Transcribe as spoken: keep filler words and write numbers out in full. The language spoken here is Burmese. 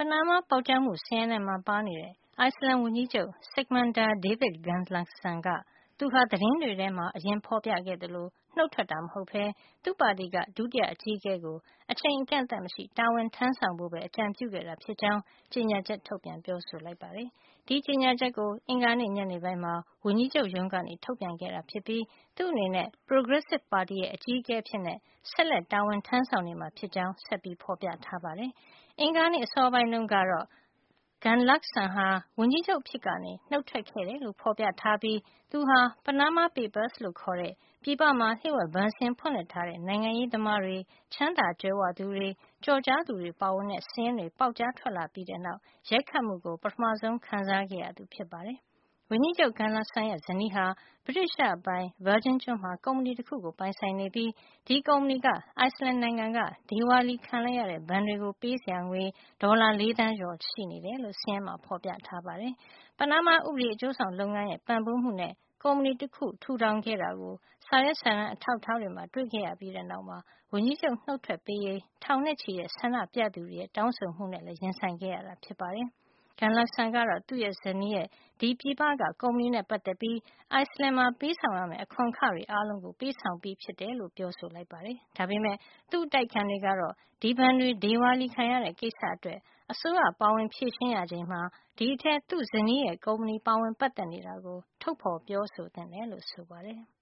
နားမားပေါက်ကြားမှုစာရင်းထဲမှာပါနေတဲ့ အိုက်စလန်ဝန်ကြီးချုပ် Sigmundur David Gunnlaugsson က သူဟာ သတင်းတွေထဲမှာ အရင်ဖေါ်ပြခဲ့သလို နုတ်ထွက်တာမဟုတ်ပဲ သူ့ပါတီက ဒုတိယအကြီးအကဲကို အချိန်အကန့်အသတ်မရှိ တာဝန်ထမ်းဆောင်ဖို့ပဲ အကြံပြုခဲ့တာဖြစ်ကြောင်း ကြေညာချက် ထုတ်ပြန်ပြောဆိုလိုက်ပါတယ်။ ဒီကြေညာချက်ကို အင်္ဂါနေ့ ညနေပိုင်းမှာ ဝန်ကြီးချုပ်ရုံးက ထုတ်ပြန်ခဲ့တာဖြစ်ပြီး သူ့အနေနဲ့ Progressive ပါတီရဲ့ အကြီးအကဲအဖြစ် ဆက်လက်တာဝန်ထမ်းဆောင်နေမှာ ဖြစ်ကြောင်း ဆက်ပြီးဖေါ်ပြထားပါတယ်။ အင်္ဂါနေ့ အစောပိုင်းတုန်းကတော့ Gunnlaugsson ဟာ ဝန်ကြီးချုပ်အဖြစ်ကနေ နုတ်ထွက်ခဲ့တယ်လို့ ဖေါ်ပြထားပြီး သူဟာ Panama Papers လို့ခေါ်တဲ့ ပြည်ပမှာ လျှို့ဝှက်ဘဏ်စာရင်းဖွင့်လှစ်ထားတဲ့ နိုင်ငံရေးသမားတွေ၊ ချမ်းသာကြွယ်ဝသူတွေ၊ ကျော်ကြားသူတွေ ပါဝင်တဲ့ စာရင်းတွေ ပေါက်ကြားထွက်လာပြီးတဲ့နောက် ရိုက်ခတ်မှုကို ပထမဆုံး ခံစားခဲ့ရသူ ဖြစ်ပါတယ်။ ဝန်ကြီးချုပ် Gunnlaugsson ရဲ့ ဇနီးဟာ ဗြိတိသျှအပိုင် Virgin ကျွန်းမှာ ကုမ္ပဏီတခုကို ပိုင်ဆိုင်နေပြီး ဒီကုမ္ပဏီက အိုက်စလန်နိုင်ငံက ဒေဝါလီခံလိုက်ရတဲ့ ဘဏ်တွေကို ပေးစရာငွေ ဒေါ်လာ လေးသန်းကျော် ရှိနေတယ်လို့ စာရင်းမှာ ဖေါ်ပြထားပါတယ်။ ပနားမား ဥပဒေအကျိုးဆောင်လုပ်ငန်းရဲ့ ပံ့ပိုးမှုနဲ့ ကုမ္ပဏီတခု ထူထောင်ခဲ့တာကို စာရွက်စာတမ်း အထောက်အထားတွေမှာ တွေ့ခဲ့ရပြီးတဲ့နောက်မှာ ဝန်ကြီးချုပ်နုတ်ထွက်ပေးရေး ထောင်နဲ့ချီတဲ့ ဆန္ဒပြသူတွေရဲ့ တောင်းဆိုမှုနဲ့လည်း ရင်ဆိုင်ခဲ့ရတာ ဖြစ်ပါတယ်။ Gunnlaugsson ကတော့ သူ့ဇနီးရဲ့ ဒီပြည်ပက ကုမ္ပဏီနဲ့ ပတ်သက်ပြီး အိုက်စလန်မှာ ပေးဆောင်ရမယ့် အခွန်အခတွေ အားလုံးကို ပေးဆောင်ပြီးဖြစ်တယ်လို့ ပြောဆိုလိုက်ပါတယ်။ ဒါပေမယ့် သူ့အတိုက်အခံတွေကတော့ ဒီဘဏ်တွေ ဒေဝါလီခံရတဲ့ ကိစ္စအတွက် အစိုးရပါဝင်ဖြေရှင်းရချိန်မှာ ဒီအထဲ သူ့ဇနီးရဲ့ ကုမ္ပဏီပါဝင်ပတ်သက်နေတာကို ထုတ်ဖေါ်ပြောဆိုသင့်တယ်လို့ ဆိုပါတယ်။